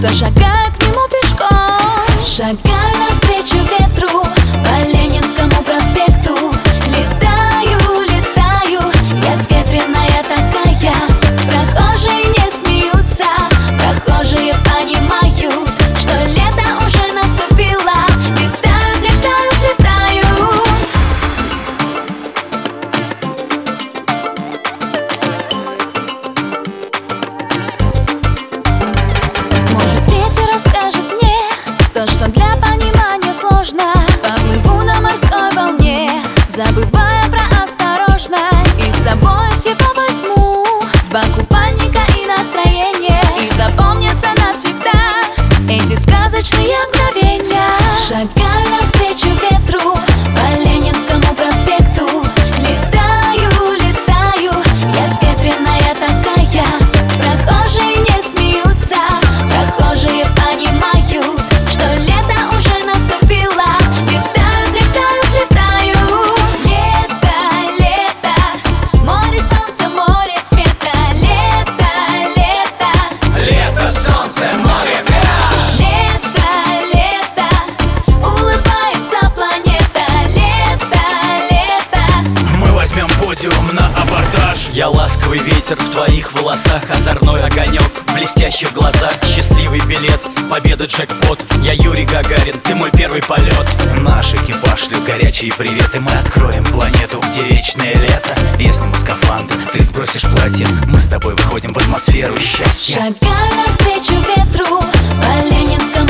кто шагает к нему пешком. Шагаю навстречу ветру по Ленинскому проспекту. Летаю, летаю, я ветреная такая. Прохожие не смеются, прохожие понимают, что лето уже наступило. Летают, летают, летают. Может, ветер расскажет мне то, что для понимания сложно. Поплыву на морской волне, забывая про осторожность. И с собой всего возьму два купальника и настроение. И запомнятся навсегда эти сказочные мгновения. Шагаю навстречу ветру по Ленинскому проспекту. Летаю, летаю, я ветреная такая. Прохожие не смеются, прохожие понимают, что лето уже наступило. Летают, летают, летают. Лето, лето, море, солнце, море, света. Лето, лето, Лето, солнце, море, пляж. лето, лето, улыбается планета. Лето, лето. Мы возьмем подиум на абордаж. Я ласковый ветер в твоих волосах, озорной огонек в блестящих глазах. Счастливый билет, победа, джекпот. Я Юрий Гагарин, ты мой первый полет. Наш экипаж шлет горячие приветы. Мы откроем планету, где вечное лето. Я сниму скафандр, ты сбросишь платье. Мы с тобой выходим в атмосферу счастья. Шагаю навстречу ветру по Ленинскому